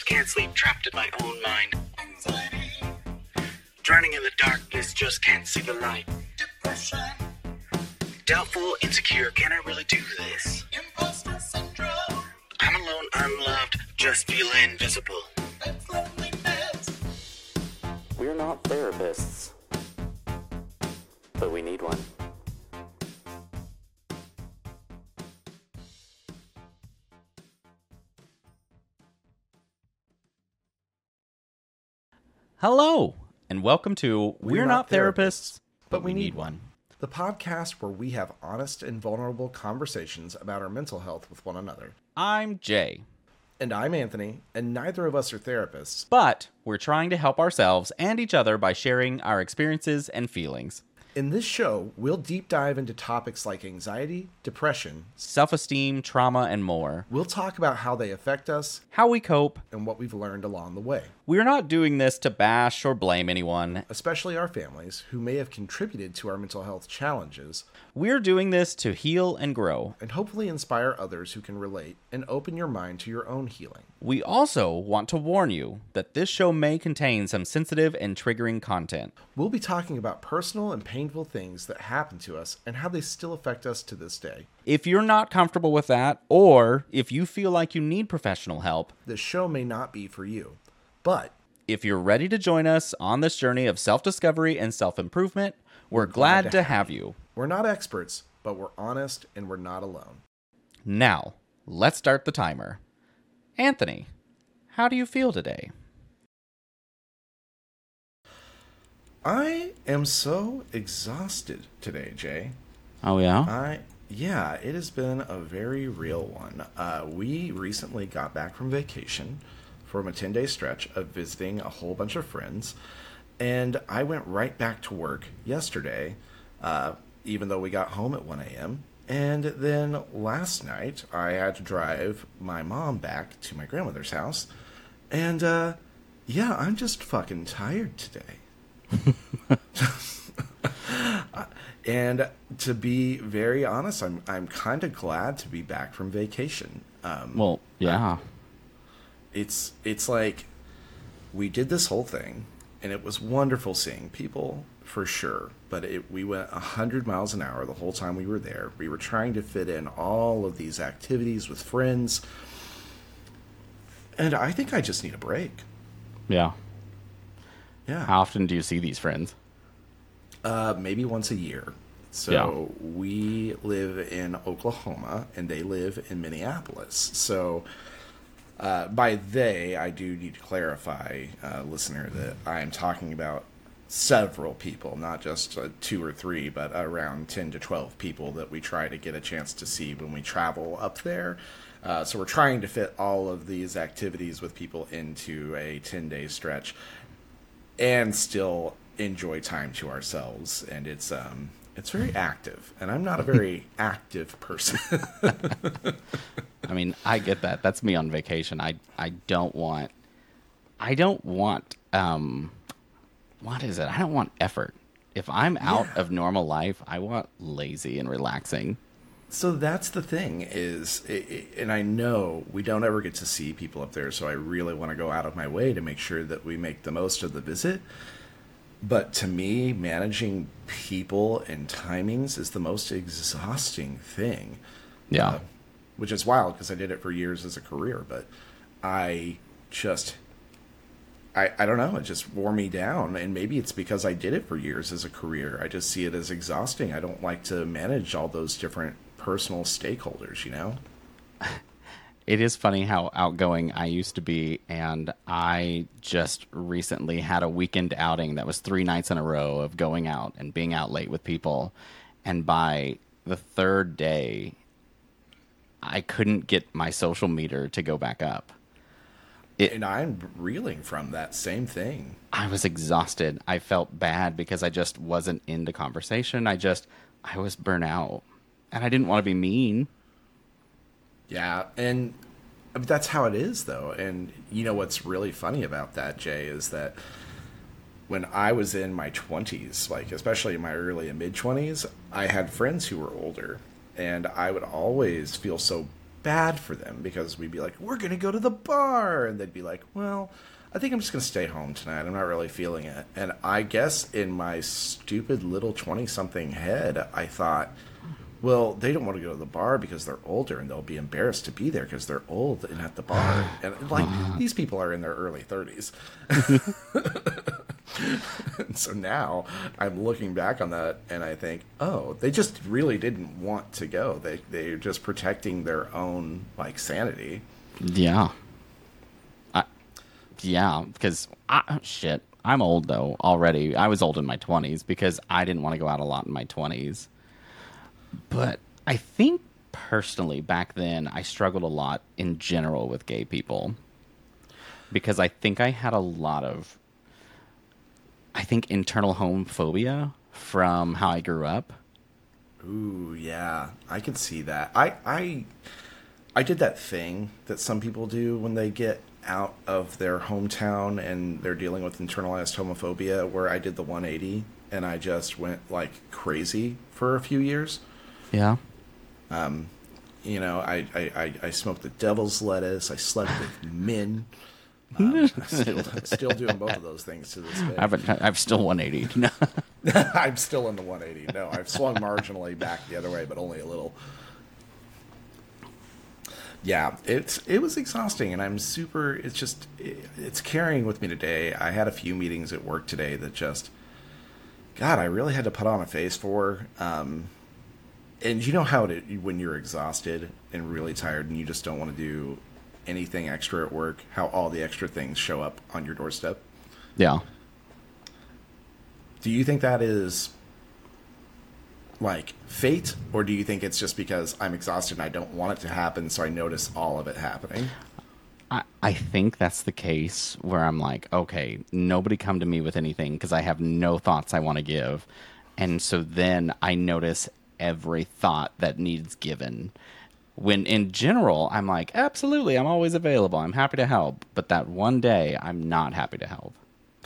can't sleep, trapped in my own mind. Drowning in the darkness, just can't see the light. Depression. Doubtful, insecure, can I really do this? Imposter syndrome. I'm alone, unloved, just feel invisible. That's loneliness. We're not therapists, but we need one. Hello, and welcome to We're Not Therapists, but we need one. The podcast where we have honest and vulnerable conversations about our mental health with one another. I'm Jay. And I'm Anthony, and neither of us are therapists. But we're trying to help ourselves and each other by sharing our experiences and feelings. In this show, we'll deep dive into topics like anxiety, depression, self-esteem, trauma, and more. We'll talk about how they affect us, how we cope, and what we've learned along the way. We're not doing this to bash or blame anyone, especially our families who may have contributed to our mental health challenges. We're doing this to heal and grow, and hopefully inspire others who can relate and open your mind to your own healing. We also want to warn you that this show may contain some sensitive and triggering content. We'll be talking about personal and painful things that happen to us and how they still affect us to this day. If you're not comfortable with that, or if you feel like you need professional help, this show may not be for you. But if you're ready to join us on this journey of self-discovery and self-improvement, we're glad to have you. We're not experts, but we're honest and we're not alone. Now, let's start the timer. Anthony, how do you feel today? I am so exhausted today, Jay. Oh, yeah? Yeah, it has been a very real one. We recently got back from vacation from a 10-day stretch of visiting a whole bunch of friends, and I went right back to work yesterday, even though we got home at 1 a.m., and then last night I had to drive my mom back to my grandmother's house, and yeah, I'm just fucking tired today. And to be very honest, I'm kind of glad to be back from vacation. Well, yeah. It's like we did this whole thing, and it was wonderful seeing people for sure. But we went 100 miles an hour the whole time we were there. We were trying to fit in all of these activities with friends, and I think I just need a break. Yeah. Yeah. How often do you see these friends? Maybe once a year. So we live in Oklahoma, and they live in Minneapolis. So by they, I do need to clarify, listener, that I am talking about several people, not just 2 or 3, but around 10 to 12 people that we try to get a chance to see when we travel up there. So we're trying to fit all of these activities with people into a 10-day stretch and still enjoy time to ourselves. And it's very active, and I'm not a very active person. I mean, I get that. That's me on vacation. I don't want what is it? I don't want effort. If I'm out of normal life, I want lazy and relaxing. So that's the thing is, and I know we don't ever get to see people up there, so I really want to go out of my way to make sure that we make the most of the visit. But to me, managing people and timings is the most exhausting thing. Yeah. Which is wild because I did it for years as a career, but I don't know, it just wore me down. And maybe it's because I did it for years as a career. I just see it as exhausting. I don't like to manage all those different personal stakeholders, you know? It is funny how outgoing I used to be, and I just recently had a weekend outing that was 3 nights in a row of going out and being out late with people. And by the 3rd day, I couldn't get my social meter to go back up. And I'm reeling from that same thing. I was exhausted. I felt bad because I just wasn't into conversation. I was burnt out, and I didn't want to be mean. Yeah, and that's how it is, though. And you know what's really funny about that, Jay, is that when I was in my 20s, like especially in my early and mid-20s, I had friends who were older, and I would always feel so bad for them because we'd be like, we're going to go to the bar. And they'd be like, well, I think I'm just going to stay home tonight. I'm not really feeling it. And I guess in my stupid little 20-something head, I thought, well, they don't want to go to the bar because they're older and they'll be embarrassed to be there because they're old and at the bar. And like, these people are in their early 30s. And so now I'm looking back on that and I think, oh, they just really didn't want to go. They're just protecting their own like sanity. Yeah. Yeah, because shit, I'm old though already. I was old in my 20s because I didn't want to go out a lot in my 20s. But I think personally back then I struggled a lot in general with gay people because I think I had a lot of internal homophobia from how I grew up. Ooh, yeah, I can see that. I did that thing that some people do when they get out of their hometown and they're dealing with internalized homophobia, where I did the 180 and I just went like crazy for a few years. Yeah. You know, I smoked the devil's lettuce. I slept with men. Still doing both of those things to this day. I've still 180. No. I'm still in the 180. No, I've swung marginally back the other way, but only a little. Yeah, it was exhausting, and I'm super. It's carrying with me today. I had a few meetings at work today that just, God, I really had to put on a face for. And you know how when you're exhausted and really tired, and you just don't want to do anything extra at work, how all the extra things show up on your doorstep. Yeah. Do you think that is like fate, or do you think it's just because I'm exhausted and I don't want it to happen, so I notice all of it happening? I think that's the case where I'm like, okay, nobody come to me with anything because I have no thoughts I want to give. And so then I notice every thought that needs given. When in general, I'm like, absolutely, I'm always available. I'm happy to help. But that one day, I'm not happy to help.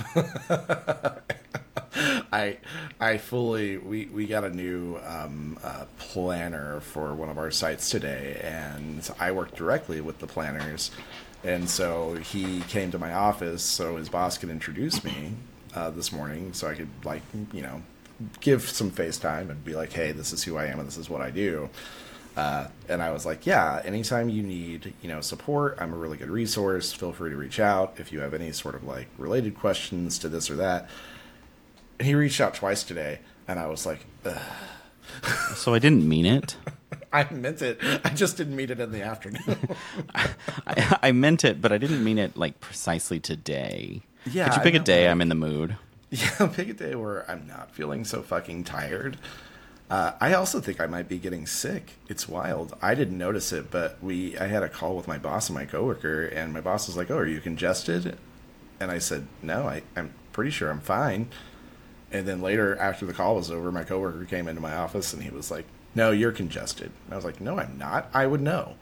I fully, we got a new planner for one of our sites today, and I work directly with the planners. And so he came to my office so his boss could introduce me this morning so I could, like, you know, give some FaceTime and be like, hey, this is who I am and this is what I do. And I was like, yeah, anytime you need, you know, support, I'm a really good resource. Feel free to reach out if you have any sort of like related questions to this or that. And he reached out twice today, and I was like, ugh. So I didn't mean it. I meant it. I just didn't mean it in the afternoon. I meant it, but I didn't mean it like precisely today. Yeah, could you pick a day I'm in the mood? Yeah, pick a day where I'm not feeling so fucking tired. I also think I might be getting sick. It's wild. I didn't notice it, but I had a call with my boss and my coworker, and my boss was like, oh, are you congested? And I said, no, I'm pretty sure I'm fine. And then later, after the call was over, my coworker came into my office, and he was like, no, you're congested. And I was like, no, I'm not. I would know.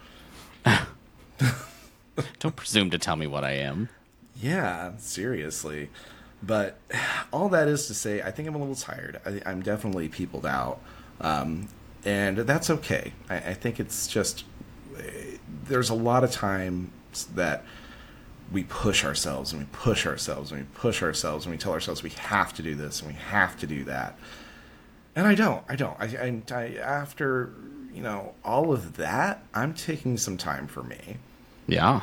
Don't presume to tell me what I am. Yeah, seriously. But all that is to say, I think I'm a little tired. I'm definitely peopled out. And that's okay. I think it's just, there's a lot of times that we push ourselves and we push ourselves and we push ourselves and we tell ourselves we have to do this and we have to do that. And I don't. I after, you know, all of that, I'm taking some time for me. Yeah.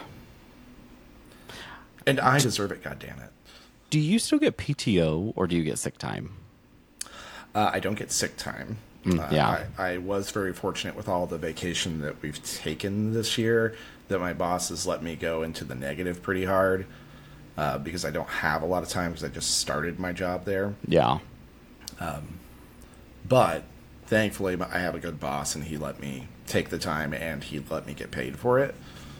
And I deserve it, goddammit. Do you still get PTO or do you get sick time? I don't get sick time. Yeah. I was very fortunate with all the vacation that we've taken this year that my boss has let me go into the negative pretty hard because I don't have a lot of time because I just started my job there. Yeah. But thankfully, I have a good boss and he let me take the time and he let me get paid for it.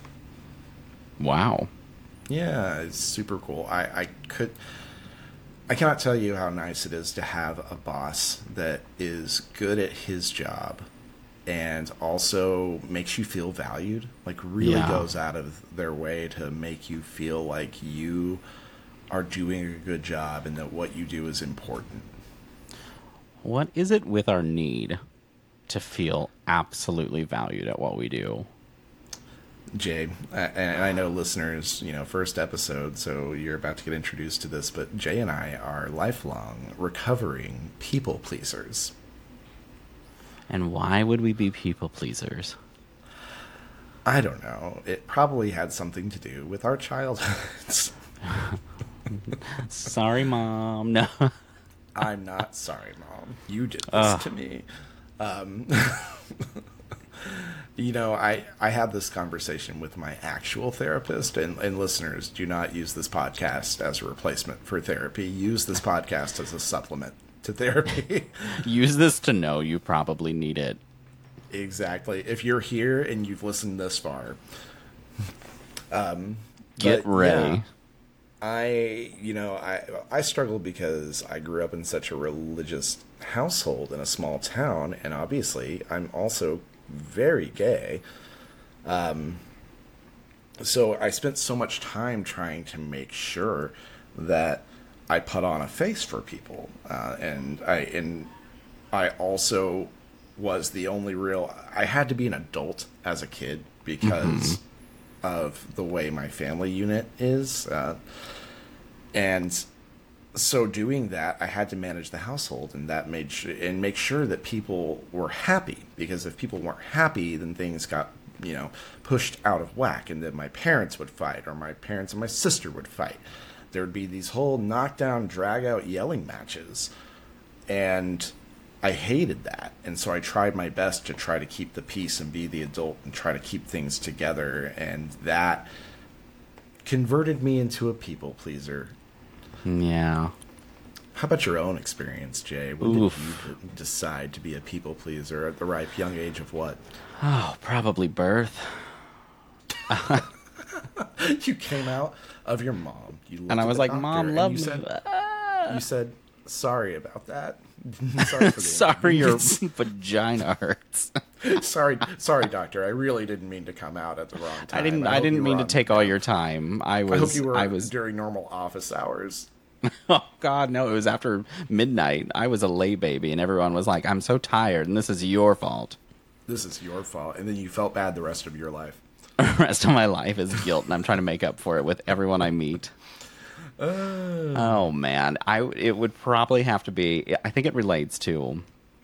Wow. Yeah, it's super cool. I cannot tell you how nice it is to have a boss that is good at his job and also makes you feel valued. Like really goes out of their way to make you feel like you are doing a good job and that what you do is important. What is it with our need to feel absolutely valued at what we do? Jay, and I know listeners, first episode, so you're about to get introduced to this, but Jay and I are lifelong recovering people pleasers. And why would we be people pleasers? I don't know. It probably had something to do with our childhoods. Sorry, Mom. No. I'm not sorry, Mom. You did this to me. I had this conversation with my actual therapist, and listeners, do not use this podcast as a replacement for therapy. Use this podcast as a supplement to therapy. Use this to know you probably need it. Exactly. If you're here and you've listened this far, get ready. Yeah, I struggle because I grew up in such a religious household in a small town, and obviously I'm also very gay. So I spent so much time trying to make sure that I put on a face for people, and I also was the only real. I had to be an adult as a kid because of the way my family unit is, and so doing that, I had to manage the household, and that make sure that people were happy. Because if people weren't happy, then things got pushed out of whack, and then my parents would fight, or my parents and my sister would fight. There would be these whole knockdown, drag out yelling matches, and I hated that. And so I tried my best to try to keep the peace and be the adult and try to keep things together, and that converted me into a people pleaser. Yeah. How about your own experience, Jay? When did you decide to be a people pleaser at the ripe young age of what? Oh, probably birth. You came out of your mom. And I was like, Mom, love me. You said, sorry about that. Sorry for the Sorry, your vagina hurts. Sorry, doctor. I really didn't mean to come out at the wrong time. I didn't mean to take all your time. I hope you were during normal office hours. Oh, God, no. It was after midnight. I was a lay baby, and everyone was like, I'm so tired, and this is your fault. This is your fault. And then you felt bad the rest of your life. The rest of my life is guilt, and I'm trying to make up for it with everyone I meet. Oh, man. It would probably have to be... I think it relates to...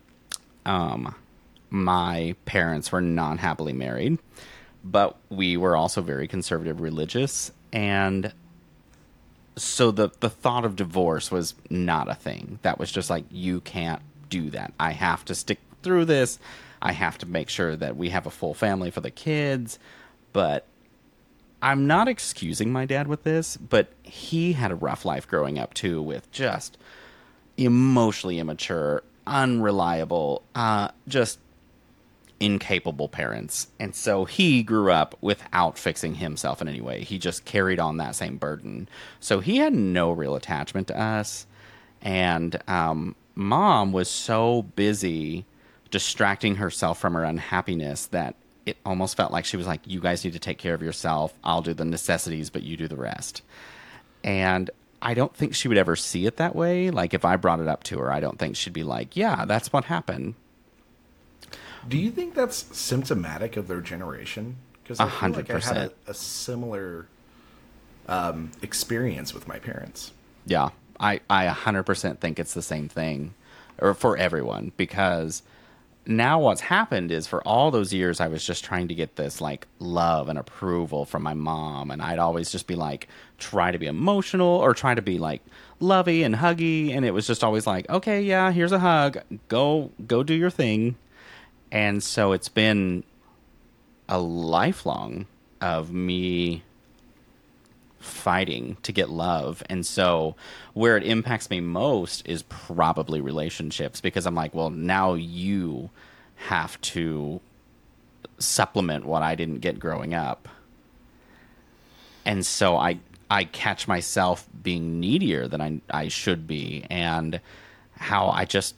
my parents were not happily married, but we were also very conservative religious, and... So the thought of divorce was not a thing. That was just like, you can't do that. I have to stick through this. I have to make sure that we have a full family for the kids. But I'm not excusing my dad with this, but he had a rough life growing up too, with just emotionally immature, unreliable, just incapable parents. And so he grew up without fixing himself in any way. He just carried on that same burden. So he had no real attachment to us. And Mom was so busy distracting herself from her unhappiness that it almost felt like she was like, you guys need to take care of yourself. I'll do the necessities, but you do the rest. And I don't think she would ever see it that way. Like, if I brought it up to her, I don't think she'd be like, yeah, that's what happened. Do you think that's symptomatic of their generation? Because I feel like I had a similar experience with my parents. Yeah, I 100% think it's the same thing, or for everyone, because now what's happened is for all those years I was just trying to get this like love and approval from my mom, and I'd always just be like, try to be emotional or try to be like lovey and huggy, and it was just always like, okay, yeah, here's a hug, go do your thing. And so it's been a lifelong of me fighting to get love. And so where it impacts me most is probably relationships, because I'm like, well, now you have to supplement what I didn't get growing up. And so I catch myself being needier than I should be, and how I just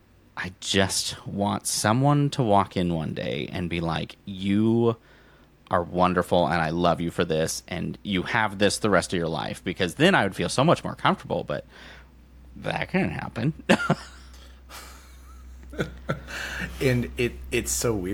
want someone to walk in one day and be like, you are wonderful and I love you for this, and you have this the rest of your life, because then I would feel so much more comfortable. But that can't happen. And it's so weird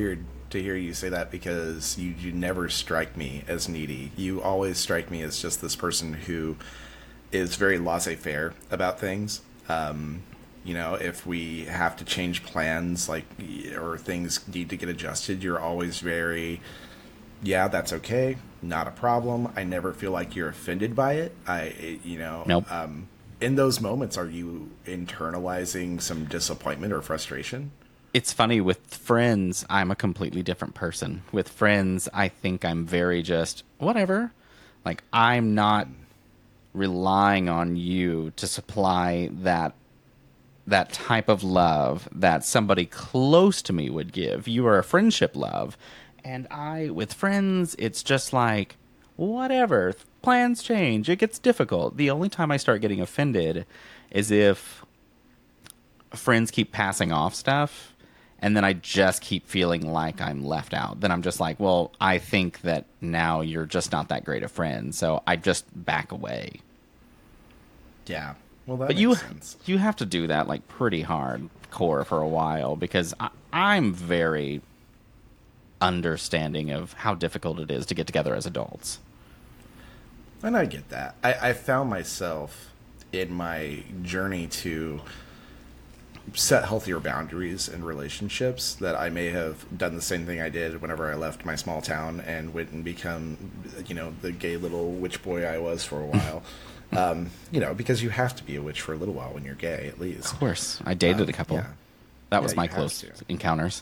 to hear you say that because you never strike me as needy. You always strike me as just this person who is very laissez-faire about things. You know, if we have to change plans, like, or things need to get adjusted, you're always very, yeah, that's okay, not a problem. I never feel like you're offended by it. Nope. In those moments, are you internalizing some disappointment or frustration? It's funny, with friends, I'm a completely different person. With friends, I think I'm very just, whatever. Like, I'm not relying on you to supply that type of love that somebody close to me would give. You are a friendship love. And with friends, it's just like, whatever. Plans change. It gets difficult. The only time I start getting offended is if friends keep passing off stuff, and then I just keep feeling like I'm left out. Then I'm just like, well, I think that now you're just not that great a friend, so I just back away. Yeah. Well, that But makes sense. you have to do that like pretty hardcore for a while, because I'm very understanding of how difficult it is to get together as adults. And I get that. I found myself in my journey to set healthier boundaries in relationships that I may have done the same thing I did whenever I left my small town and went and become, the gay little witch boy I was for a while. Because you have to be a witch for a little while when you're gay, at least. Of course. I dated a couple. Yeah. That was Yeah, my you have close to. encounters.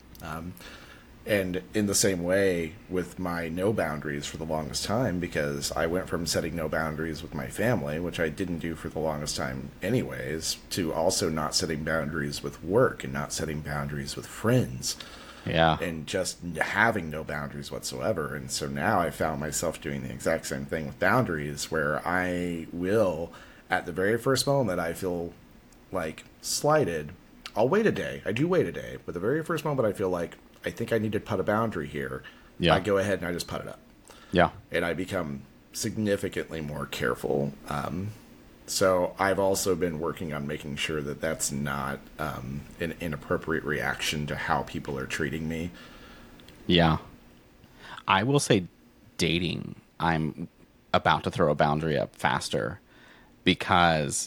And in the same way with my no boundaries for the longest time, because I went from setting no boundaries with my family, which I didn't do for the longest time anyways, to also not setting boundaries with work and not setting boundaries with friends. Yeah. And just having no boundaries whatsoever. And so now I found myself doing the exact same thing with boundaries, where I will, at the very first moment I feel like slighted, I'll wait a day. I do wait a day. But the very first moment I feel like I think I need to put a boundary here, Yeah. I go ahead and I just put it up. Yeah. And I become significantly more careful. So I've also been working on making sure that that's not an inappropriate reaction to how people are treating me. Yeah. I will say dating, I'm about to throw a boundary up faster, because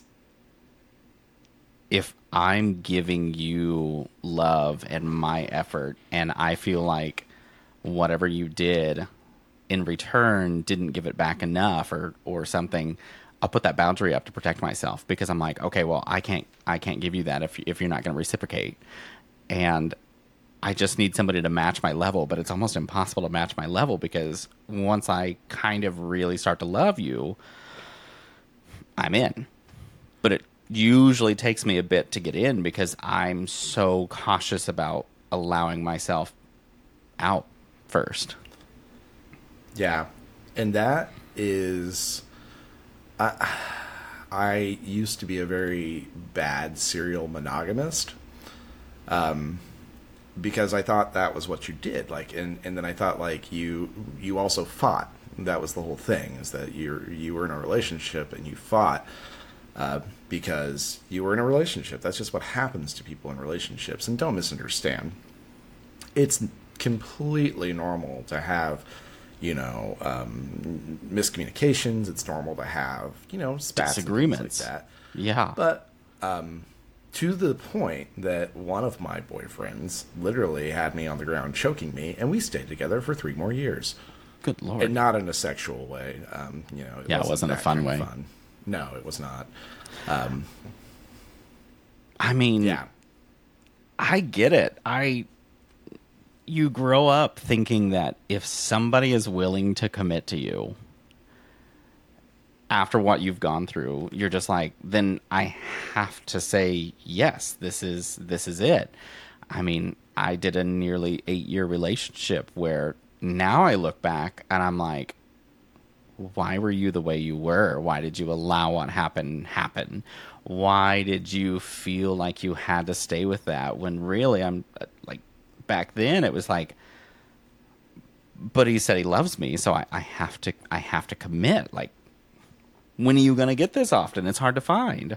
if I'm giving you love and my effort, and I feel like whatever you did in return didn't give it back enough or something, I'll put that boundary up to protect myself, because I'm like, okay, well, I can't give you that if you're not going to reciprocate. And I just need somebody to match my level, but it's almost impossible to match my level, because once I kind of really start to love you, I'm in. But it usually takes me a bit to get in, because I'm so cautious about allowing myself out first. Yeah. And that is... I used to be a very bad serial monogamist, because I thought that was what you did. Like, and then I thought, like, you also fought. That was the whole thing, is that you were in a relationship and you fought because you were in a relationship. That's just what happens to people in relationships. And don't misunderstand. It's completely normal to have, miscommunications. It's normal to have, spats, disagreements, like that. Yeah. But to the point that one of my boyfriends literally had me on the ground choking me, and we stayed together for 3 more years. Good Lord. And not in a sexual way. It wasn't a that fun kind of way. fun. No, it was not. I mean, Yeah. I get it. You grow up thinking that if somebody is willing to commit to you after what you've gone through, you're just like, then I have to say yes. This is it. I mean, I did a nearly 8-year relationship where now I look back and I'm like, why were you the way you were? Why did you allow what happened happen? Why did you feel like you had to stay with that, when really I'm like, back then it was like, but he said he loves me, so I have to commit. Like, when are you going to get this often? It's hard to find.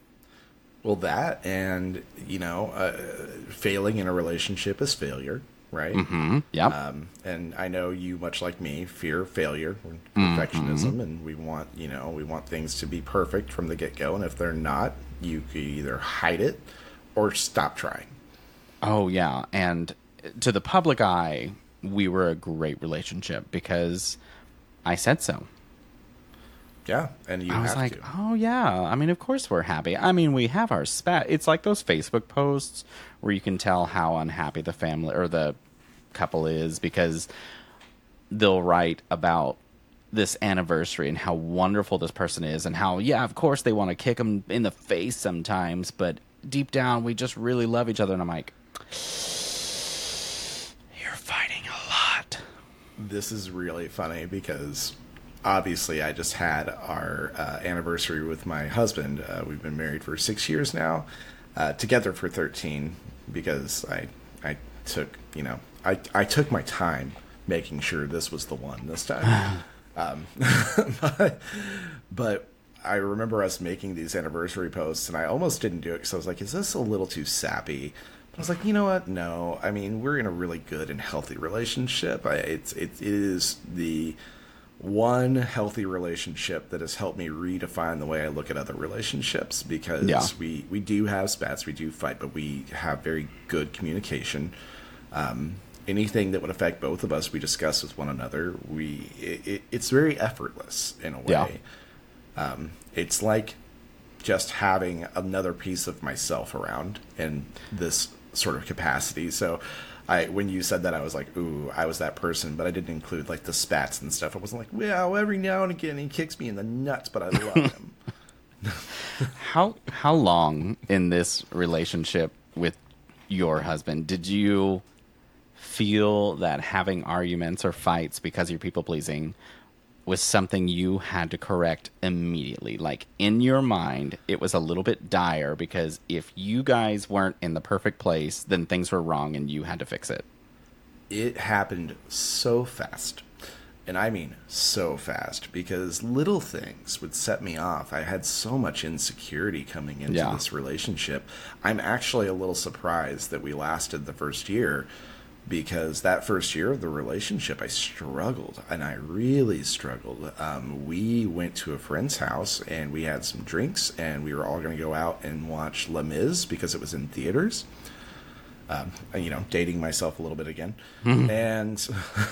Well, that, and, failing in a relationship is failure. right? Mm-hmm. Yep. And I know you, much like me, fear failure, perfectionism, and we want things to be perfect from the get-go. And if they're not, you could either hide it or stop trying. Oh, yeah. And to the public eye, we were a great relationship because I said so. Yeah, and you I was have like, to. oh, yeah. I mean, of course we're happy. I mean, we have our spat. It's like those Facebook posts where you can tell how unhappy the family or the couple is because they'll write about this anniversary and how wonderful this person is and how, yeah, of course they want to kick them in the face sometimes, but deep down we just really love each other. And I'm like, you're fighting a lot. This is really funny because obviously I just had our anniversary with my husband. We've been married for 6 years now, together for 13 because I took, I took my time making sure this was the one this time. But I remember us making these anniversary posts, and I almost didn't do it because I was like, is this a little too sappy? But I was like, you know what? No. I mean, we're in a really good and healthy relationship. It is the one healthy relationship that has helped me redefine the way I look at other relationships because we do have spats, we do fight, but we have very good communication. Anything that would affect both of us, we discuss with one another. It's very effortless in a way. Yeah. It's like just having another piece of myself around in this sort of capacity. So when you said that, I was like, ooh, I was that person, but I didn't include like the spats and stuff. I wasn't like, well, every now and again he kicks me in the nuts, but I love him. How long in this relationship with your husband did you feel that having arguments or fights because you're people pleasing was something you had to correct immediately? Like in your mind, it was a little bit dire because if you guys weren't in the perfect place, then things were wrong and you had to fix it. It happened so fast. And I mean so fast because little things would set me off. I had so much insecurity coming into this relationship. I'm actually a little surprised that we lasted the first year because that first year of the relationship, I struggled, and I really struggled. We went to a friend's house, and we had some drinks, and we were all going to go out and watch Les Mis because it was in theaters. Dating myself a little bit again. And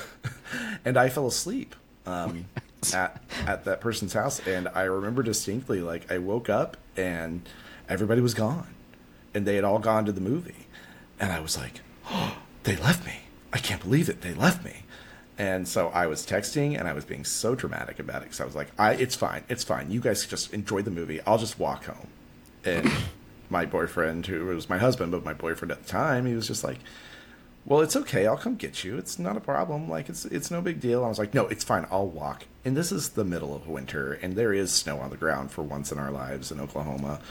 I fell asleep at that person's house, and I remember distinctly, like, I woke up, and everybody was gone, and they had all gone to the movie. And I was like, oh, they left me. I can't believe it. They left me. And so I was texting, and I was being so dramatic about it because I was like, it's fine. It's fine. You guys just enjoy the movie. I'll just walk home. And my boyfriend, who was my husband, but my boyfriend at the time, he was just like, well, it's okay. I'll come get you. It's not a problem. Like, it's no big deal. I was like, no, it's fine. I'll walk. And this is the middle of winter, and there is snow on the ground for once in our lives in Oklahoma.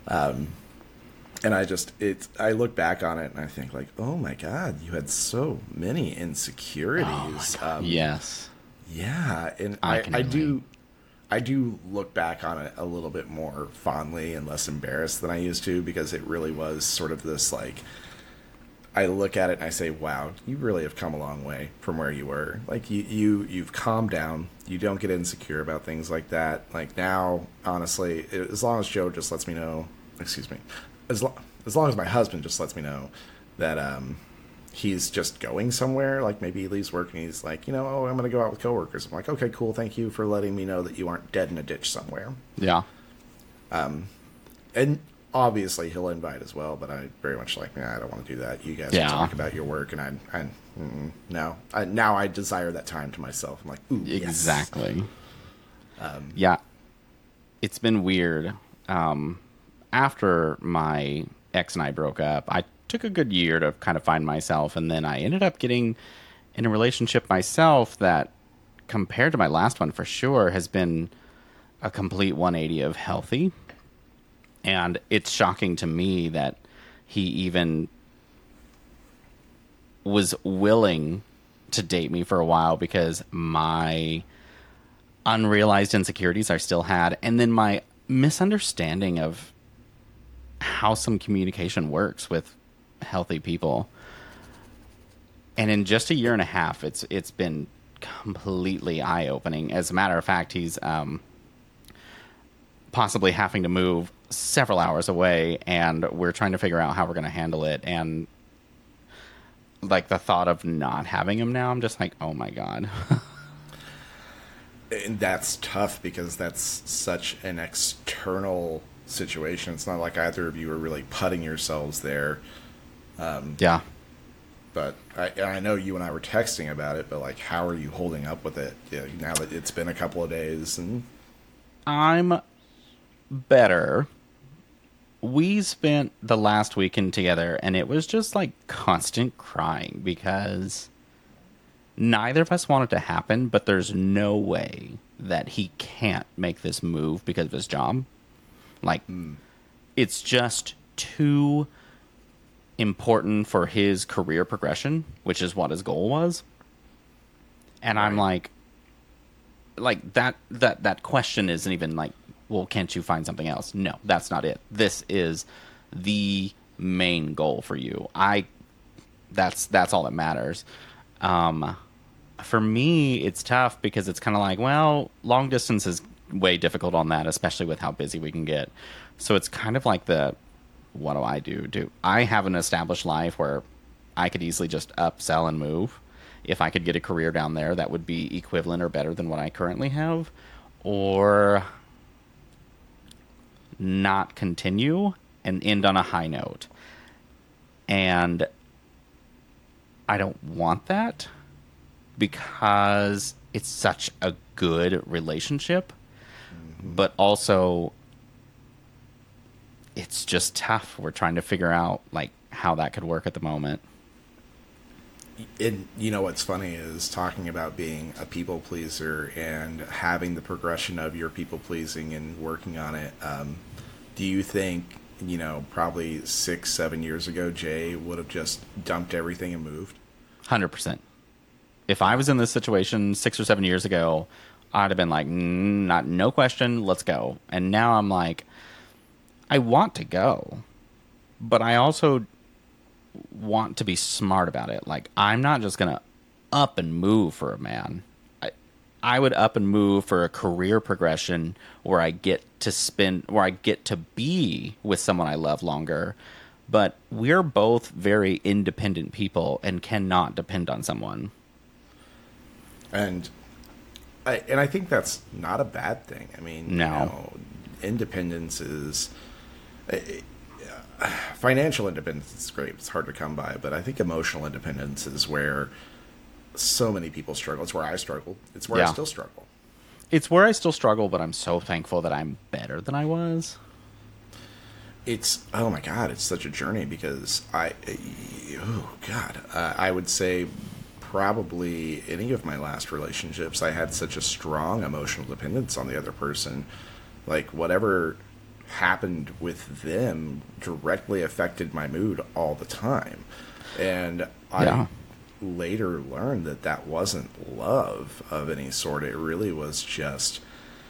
And I look back on it and I think like, oh my God, you had so many insecurities. Oh yes. Yeah. And I do look back on it a little bit more fondly and less embarrassed than I used to because it really was sort of this like, I look at it and I say, wow, you really have come a long way from where you were. Like you've calmed down. You don't get insecure about things like that. Like now, honestly, as long as Joe just lets me know, as long as my husband just lets me know that he's just going somewhere, like maybe he leaves work and he's like, I'm going to go out with coworkers. I'm like, okay, cool. Thank you for letting me know that you aren't dead in a ditch somewhere. Yeah. And obviously he'll invite as well, but I very much like, I don't want to do that. You guys talk about your work, and now I desire that time to myself. I'm like, ooh, exactly. Yeah. It's been weird. After my ex and I broke up, I took a good year to kind of find myself, and then I ended up getting in a relationship myself that, compared to my last one for sure, has been a complete 180 of healthy. And it's shocking to me that he even was willing to date me for a while because my unrealized insecurities I still had, and then my misunderstanding of how some communication works with healthy people. And in just a year and a half, it's been completely eye-opening. As a matter of fact, he's possibly having to move several hours away, and we're trying to figure out how we're going to handle it. And like the thought of not having him now, I'm just like, oh my God. And that's tough because that's such an external situation. It's not like either of you are really putting yourselves there. Yeah. But I know you and I were texting about it, but like, how are you holding up with it now that it's been a couple of days? And I'm better. We spent the last weekend together, and it was just like constant crying because neither of us want it to happen, but there's no way that he can't make this move because of his job. Like, it's just too important for his career progression, which is what his goal was. And right. I'm like that question isn't even like, well, can't you find something else? No, that's not it. This is the main goal for you. That's all that matters. For me, it's tough because it's kind of like, well, long distance is way difficult on that, especially with how busy we can get. So it's kind of like what do I do? Do I have an established life where I could easily just upsell and move? If I could get a career down there that would be equivalent or better than what I currently have, or not continue and end on a high note. And I don't want that because it's such a good relationship, but also it's just tough. We're trying to figure out like how that could work at the moment. And you know what's funny is talking about being a people pleaser and having the progression of your people pleasing and working on it. Do you think, probably 6-7 years ago, Jay would have just dumped everything and moved? 100%. If I was in this situation 6 or 7 years ago, I'd have been like, no question, let's go. And now I'm like, I want to go, but I also want to be smart about it. Like, I'm not just going to up and move for a man. I would up and move for a career progression where I get to be with someone I love longer. But we're both very independent people and cannot depend on someone. And I think that's not a bad thing. I mean, no. Independence is financial independence is great. It's hard to come by, but I think emotional independence is where so many people struggle. It's where I struggled. It's where I still struggle. It's where I still struggle, but I'm so thankful that I'm better than I was. Oh my God, it's such a journey because I would say probably any of my last relationships, I had such a strong emotional dependence on the other person. Like, whatever happened with them directly affected my mood all the time. And I later learned that wasn't love of any sort. It really was just,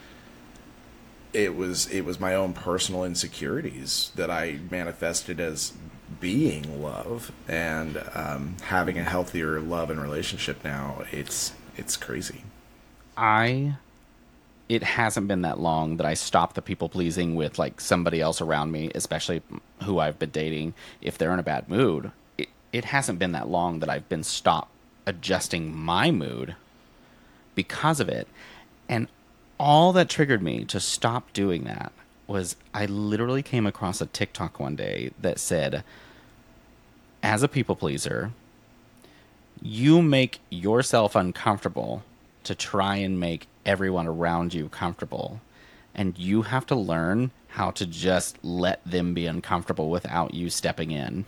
it was my own personal insecurities that I manifested as being love. And having a healthier love and relationship now, it's crazy. It hasn't been that long that I stopped the people pleasing with like somebody else around me, especially who I've been dating. If they're in a bad mood, it hasn't been that long that I've been stopped adjusting my mood because of it. And all that triggered me to stop doing that was I literally came across a TikTok one day that said, as a people pleaser, you make yourself uncomfortable to try and make everyone around you comfortable. And you have to learn how to just let them be uncomfortable without you stepping in.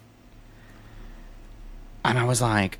And I was like,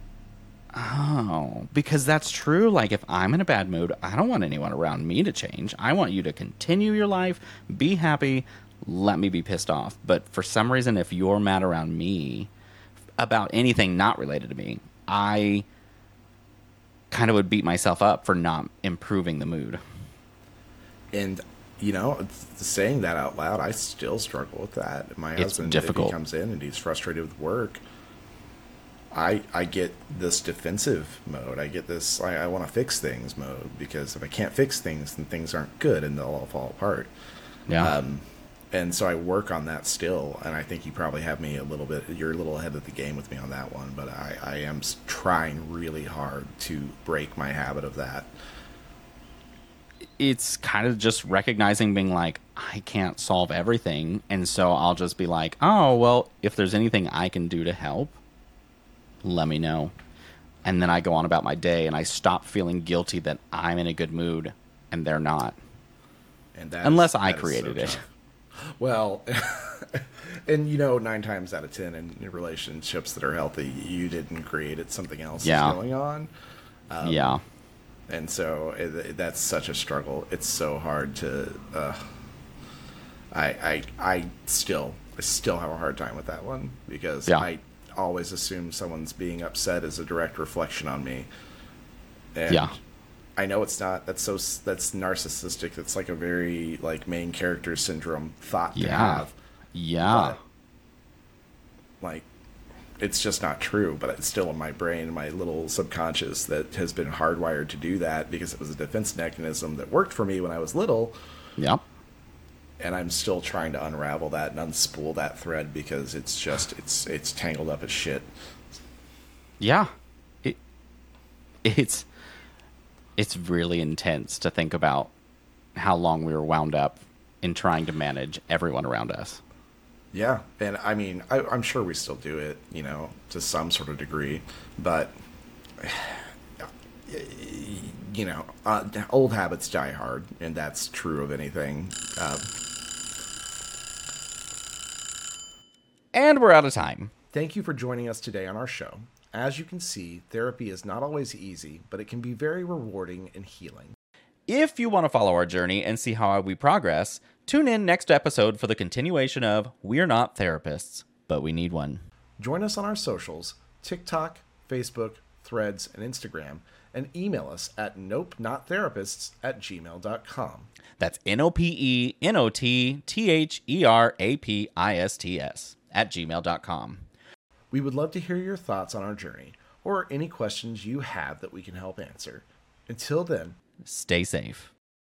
oh, because that's true. Like, if I'm in a bad mood, I don't want anyone around me to change. I want you to continue your life, be happy, let me be pissed off. But for some reason, if you're mad around me about anything not related to me, I kind of would beat myself up for not improving the mood. And, saying that out loud, I still struggle with that. My husband, difficult. if he comes in and he's frustrated with work, I get this defensive mode. I get this I want to fix things mode, because if I can't fix things, then things aren't good and they'll all fall apart. Yeah. And so I work on that still, and I think you probably have me you're a little ahead of the game with me on that one, but I am trying really hard to break my habit of that. It's kind of just recognizing, being like, I can't solve everything, and so I'll just be like, oh, well, if there's anything I can do to help, let me know. And then I go on about my day, and I stop feeling guilty that I'm in a good mood and they're not. And unless I created it. Well, and 9 times out of 10 in relationships that are healthy, you didn't create it. Something else is going on. Yeah. And so that's such a struggle. It's so hard to. I still have a hard time with that one, because I always assume someone's being upset as a direct reflection on me. And I know it's not. That's narcissistic. That's like a very main character syndrome thought to have. Yeah. But, it's just not true, but it's still in my brain, my little subconscious, that has been hardwired to do that because it was a defense mechanism that worked for me when I was little. Yep. And I'm still trying to unravel that and unspool that thread, because it's just it's tangled up as shit. Yeah. It's really intense to think about how long we were wound up in trying to manage everyone around us. Yeah, and I mean, I'm sure we still do it, to some sort of degree, but, old habits die hard, and that's true of anything. And we're out of time. Thank you for joining us today on our show. As you can see, therapy is not always easy, but it can be very rewarding and healing. If you want to follow our journey and see how we progress, tune in next episode for the continuation of We're Not Therapists, but We Need One. Join us on our socials, TikTok, Facebook, Threads, and Instagram, and email us at nopenotttherapists@gmail.com. That's NOPENOTTHERAPISTS @gmail.com. We would love to hear your thoughts on our journey, or any questions you have that we can help answer. Until then, stay safe.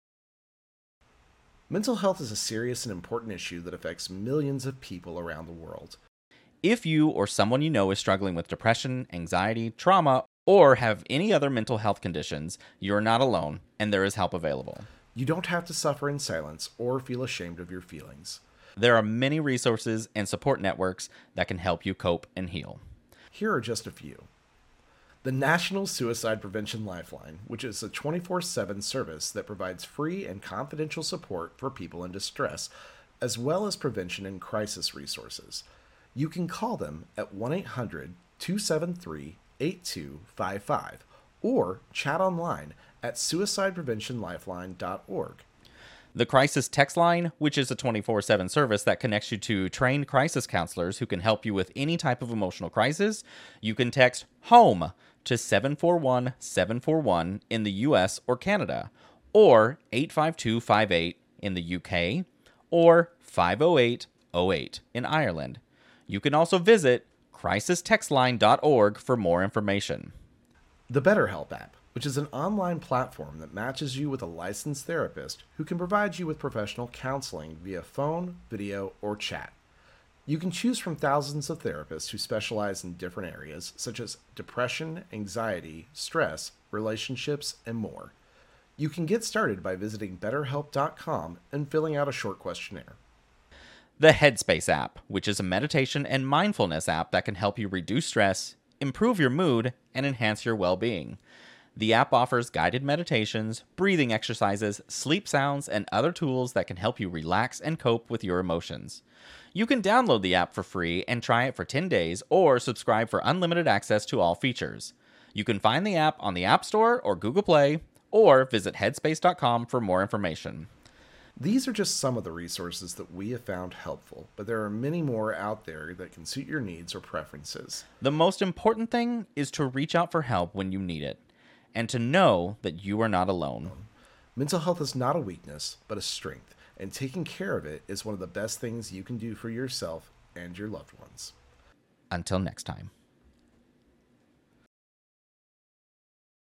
Mental health is a serious and important issue that affects millions of people around the world. If you or someone you know is struggling with depression, anxiety, trauma, or have any other mental health conditions, you're not alone, and there is help available. You don't have to suffer in silence or feel ashamed of your feelings. There are many resources and support networks that can help you cope and heal. Here are just a few. The National Suicide Prevention Lifeline, which is a 24/7 service that provides free and confidential support for people in distress, as well as prevention and crisis resources. You can call them at 1-800-273-8255 or chat online at suicidepreventionlifeline.org. The Crisis Text Line, which is a 24/7 service that connects you to trained crisis counselors who can help you with any type of emotional crisis. You can text HOME to 741-741 in the US or Canada, or 85258 in the UK, or 50808 in Ireland. You can also visit crisistextline.org for more information. The BetterHelp app, which is an online platform that matches you with a licensed therapist who can provide you with professional counseling via phone, video, or chat. You can choose from thousands of therapists who specialize in different areas such as depression, anxiety, stress, relationships, and more. You can get started by visiting BetterHelp.com and filling out a short questionnaire. The Headspace app, which is a meditation and mindfulness app that can help you reduce stress, improve your mood, and enhance your well-being. The app offers guided meditations, breathing exercises, sleep sounds, and other tools that can help you relax and cope with your emotions. You can download the app for free and try it for 10 days, or subscribe for unlimited access to all features. You can find the app on the App Store or Google Play, or visit headspace.com for more information. These are just some of the resources that we have found helpful, but there are many more out there that can suit your needs or preferences. The most important thing is to reach out for help when you need it, and to know that you are not alone. Mental health is not a weakness, but a strength, and taking care of it is one of the best things you can do for yourself and your loved ones. Until next time.